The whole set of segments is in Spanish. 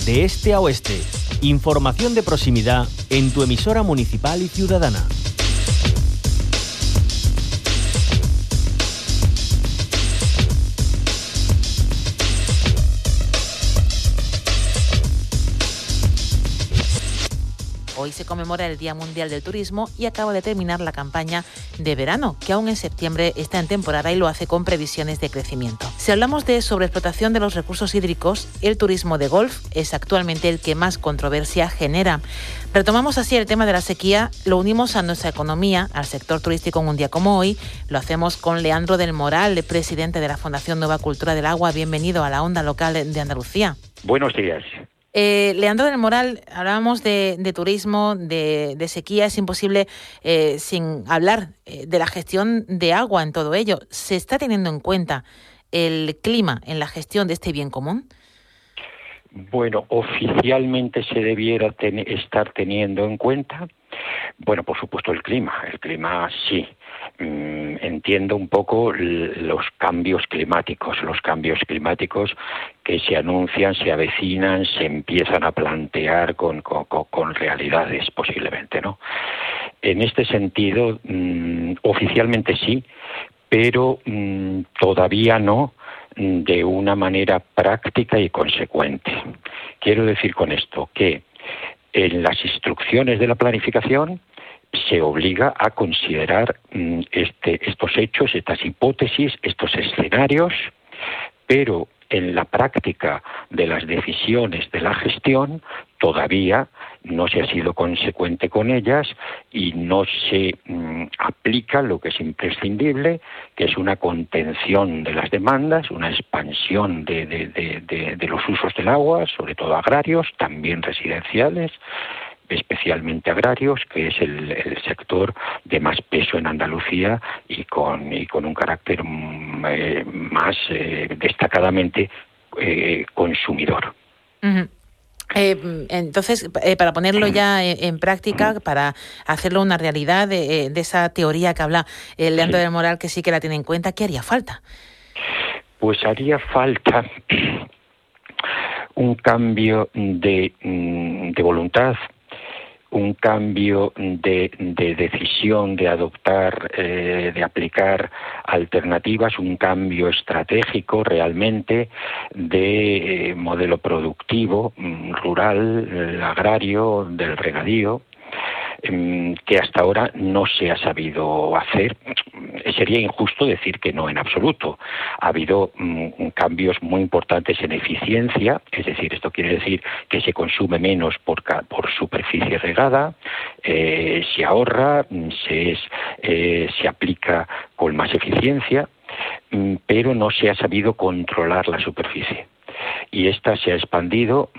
de este a oeste. Información de proximidad en tu emisora municipal y ciudadana. Hoy se conmemora el Día Mundial del Turismo y acaba de terminar la campaña de verano, que aún en septiembre está en temporada y lo hace con previsiones de crecimiento. Si hablamos de sobreexplotación de los recursos hídricos, el turismo de golf es actualmente el que más controversia genera. Retomamos así el tema de la sequía, lo unimos a nuestra economía, al sector turístico en un día como hoy. Lo hacemos con Leandro del Moral, presidente de la Fundación Nueva Cultura del Agua. Bienvenido a la Onda Local de Andalucía. Buenos días. Leandro del Moral, hablábamos de turismo, de sequía. Es imposible sin hablar de la gestión de agua en todo ello. ¿Se está teniendo en cuenta el clima en la gestión de este bien común? Bueno, oficialmente se debiera estar teniendo en cuenta, bueno, por supuesto el clima sí. Entiendo un poco los cambios climáticos que se anuncian, se avecinan, se empiezan a plantear con realidades posiblemente, ¿no? En este sentido, oficialmente sí, pero todavía no de una manera práctica y consecuente. Quiero decir con esto que en las instrucciones de la planificación se obliga a considerar estos hechos, estas hipótesis, estos escenarios, pero en la práctica de las decisiones de la gestión todavía no se ha sido consecuente con ellas y no se aplica lo que es imprescindible, que es una contención de las demandas, una expansión de los usos del agua, sobre todo agrarios, también residenciales, especialmente agrarios, que es el sector de más peso en Andalucía y con un carácter más destacadamente consumidor. Uh-huh. Entonces, para ponerlo ya en práctica, para hacerlo una realidad de esa teoría que habla Leandro del Moral, que sí que la tiene en cuenta, ¿qué haría falta? Pues haría falta un cambio de voluntad, un cambio de decisión de adoptar, de aplicar alternativas, un cambio estratégico realmente de modelo productivo, rural, agrario, del regadío, que hasta ahora no se ha sabido hacer. Sería injusto decir que no en absoluto. Ha habido cambios muy importantes en eficiencia, es decir, esto quiere decir que se consume menos por superficie regada, se ahorra, se aplica con más eficiencia, pero no se ha sabido controlar la superficie. Y esta se ha expandido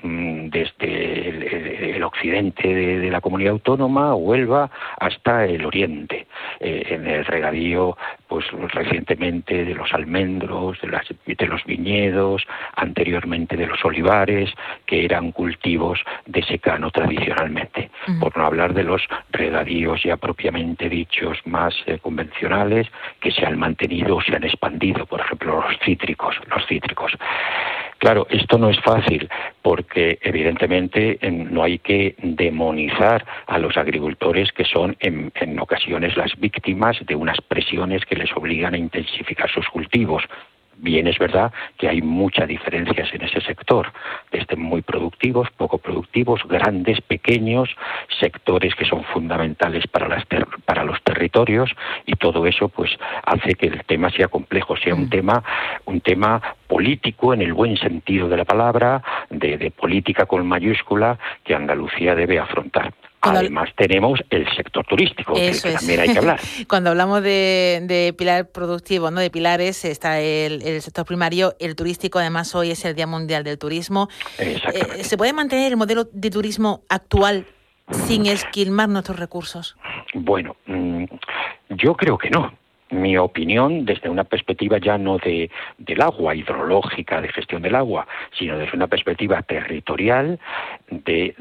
desde el occidente de la comunidad autónoma, Huelva, hasta el oriente. En el regadío, pues recientemente de los almendros, de los viñedos, anteriormente de los olivares, que eran cultivos de secano tradicionalmente. Por no hablar de los regadíos ya propiamente dichos más convencionales, que se han mantenido o se han expandido, por ejemplo los cítricos. Claro, esto no es fácil porque evidentemente no hay que demonizar a los agricultores que son en ocasiones las víctimas de unas presiones que les obligan a intensificar sus cultivos. Bien, es verdad que hay muchas diferencias en ese sector, desde muy productivos, poco productivos, grandes, pequeños, sectores que son fundamentales para los territorios, y todo eso pues hace que el tema sea complejo, sea un tema político en el buen sentido de la palabra, de política con mayúscula, que Andalucía debe afrontar. Además tenemos el sector turístico, que también hay que hablar. Cuando hablamos de pilar productivo, ¿no? De pilares, está el sector primario, el turístico. Además hoy es el Día Mundial del Turismo. ¿Se puede mantener el modelo de turismo actual sin esquilmar nuestros recursos? Bueno, yo creo que no. mi opinión desde una perspectiva ya no del agua, hidrológica, de gestión del agua, sino desde una perspectiva territorial de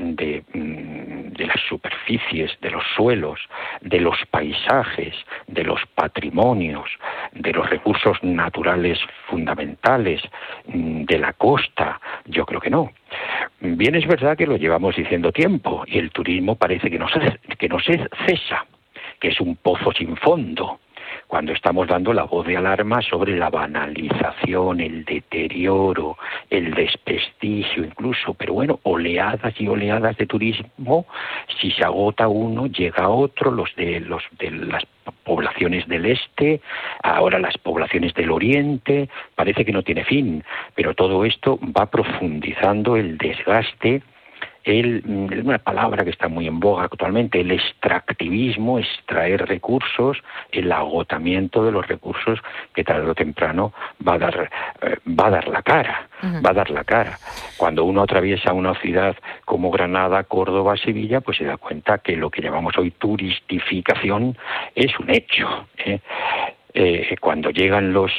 las superficies, de los suelos, de los paisajes, de los patrimonios, de los recursos naturales fundamentales, de la costa. Yo creo que no. Bien, es verdad que lo llevamos diciendo tiempo y el turismo parece que no se cesa, que es un pozo sin fondo, cuando estamos dando la voz de alarma sobre la banalización, el deterioro, el desprestigio incluso. Pero bueno, oleadas y oleadas de turismo, si se agota uno, llega otro, los de las poblaciones del este, ahora las poblaciones del oriente, parece que no tiene fin, pero todo esto va profundizando el desgaste, una palabra que está muy en boga actualmente, el extractivismo, extraer recursos, el agotamiento de los recursos que tarde o temprano va a dar la cara, va a dar la cara. Cuando uno atraviesa una ciudad como Granada, Córdoba, Sevilla, pues se da cuenta que lo que llamamos hoy turistificación es un hecho, cuando llegan los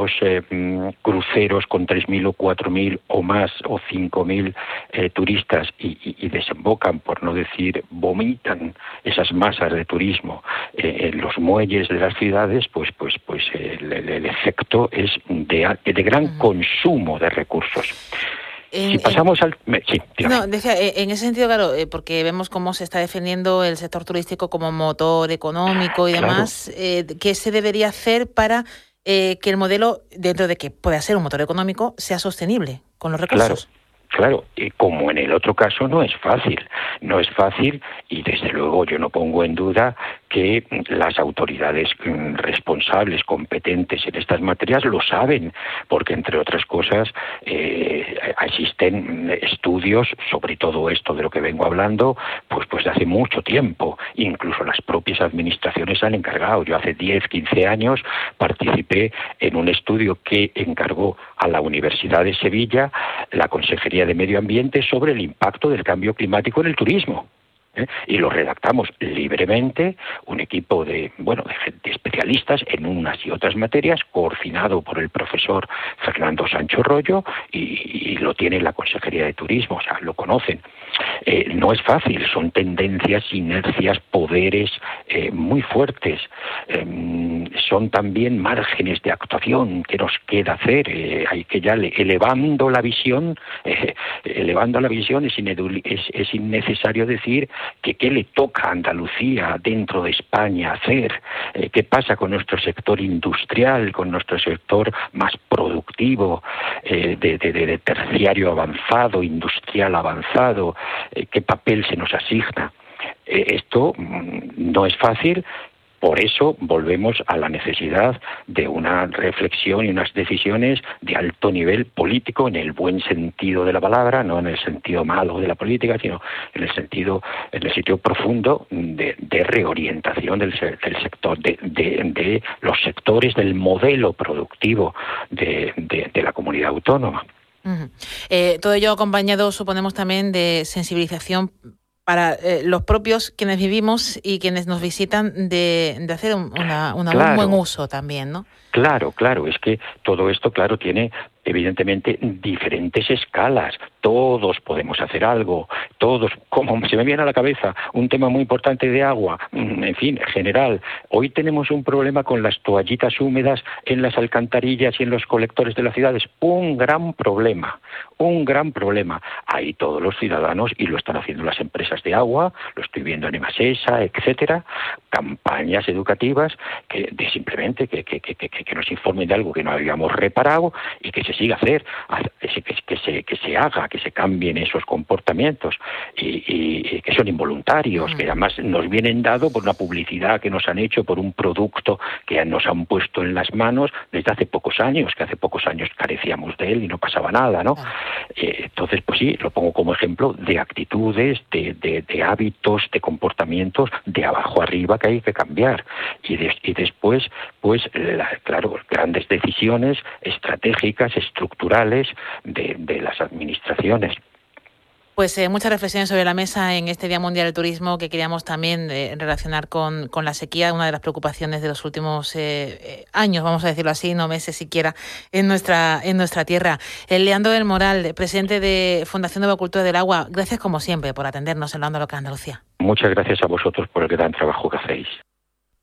cruceros con 3.000 o 4.000 o más o 5.000 turistas y desembocan, por no decir vomitan, esas masas de turismo en los muelles de las ciudades, pues el efecto es de gran consumo de recursos. Si pasamos al... Sí, no, decía, en ese sentido, claro, porque vemos cómo se está defendiendo el sector turístico como motor económico y demás, ¿qué se debería hacer para que el modelo, dentro de que pueda ser un motor económico, sea sostenible con los recursos? Claro, como en el otro caso no es fácil y desde luego yo no pongo en duda que las autoridades responsables, competentes en estas materias lo saben, porque entre otras cosas existen estudios sobre todo esto de lo que vengo hablando, pues de hace mucho tiempo, incluso las propias administraciones se han encargado. Yo hace 10, 15 años participé en un estudio que encargó a la Universidad de Sevilla la Consejería de Medio Ambiente sobre el impacto del cambio climático en el turismo. Y lo redactamos libremente, un equipo de gente especialistas en unas y otras materias, coordinado por el profesor Fernando Sancho Rollo, y lo tiene la Consejería de Turismo, o sea, lo conocen. No es fácil, son tendencias, inercias, poderes muy fuertes. Son también márgenes de actuación que nos queda hacer. Hay que ya elevando la visión es innecesario decir que qué le toca a Andalucía dentro de España hacer, qué pasa con nuestro sector industrial, con nuestro sector más productivo, de terciario avanzado, industrial avanzado, qué papel se nos asigna. Esto no es fácil. Por eso volvemos a la necesidad de una reflexión y unas decisiones de alto nivel político, en el buen sentido de la palabra, no en el sentido malo de la política, sino en el sentido profundo de reorientación del sector, de los sectores del modelo productivo de la comunidad autónoma. Todo ello acompañado, suponemos, también de sensibilización para los propios quienes vivimos y quienes nos visitan de hacer un buen uso también, ¿no? Claro, es que todo esto, tiene evidentemente diferentes escalas. Todos podemos hacer algo, todos, como se me viene a la cabeza, un tema muy importante de agua, en fin, general. Hoy tenemos un problema con las toallitas húmedas en las alcantarillas y en los colectores de las ciudades, un gran problema. Ahí todos los ciudadanos, y lo están haciendo las empresas de agua, lo estoy viendo en Emasesa, etcétera, campañas educativas que simplemente que nos informen de algo que no habíamos reparado y que se siga hacer, que se haga, que se cambien esos comportamientos y que son involuntarios, que además nos vienen dados por una publicidad que nos han hecho, por un producto que nos han puesto en las manos desde hace pocos años, que hace pocos años carecíamos de él y no pasaba nada, ¿no? Entonces, pues sí, lo pongo como ejemplo de actitudes, de hábitos, de comportamientos de abajo arriba que hay que cambiar y después, grandes decisiones estratégicas, estructurales de las administraciones. Pues muchas reflexiones sobre la mesa en este Día Mundial del Turismo que queríamos también relacionar con la sequía, una de las preocupaciones de los últimos años, vamos a decirlo así, no meses siquiera, en nuestra tierra. Leandro del Moral, presidente de Fundación de Acuicultura del Agua, gracias como siempre por atendernos en la Onda Local de Andalucía. Muchas gracias a vosotros por el gran trabajo que hacéis.